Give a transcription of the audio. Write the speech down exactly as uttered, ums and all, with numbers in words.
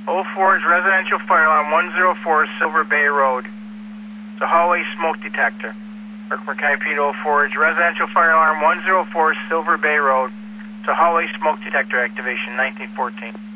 oh four is residential fire alarm one oh four Silver Bay Road. It's a hallway smoke detector. Herkimer County P D oh four is residential fire alarm one oh four Silver Bay Road. It's a hallway smoke detector activation, nineteen fourteen.